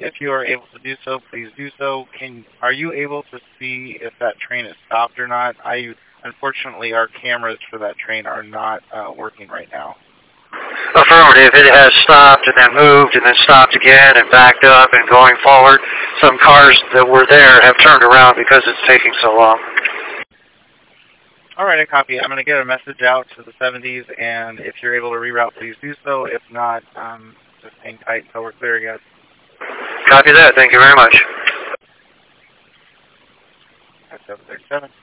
if you are able to do so, please do so. Are you able to see if that train is stopped or not? Unfortunately, our cameras for that train are not working right now. Affirmative. It has stopped and then moved and then stopped again and backed up and going forward. Some cars that were there have turned around because it's taking so long. All right, I copy. I'm going to get a message out to the 70s, and if you're able to reroute, please do so. If not, just hang tight until we're clear again. Copy that. Thank you very much. That's 737.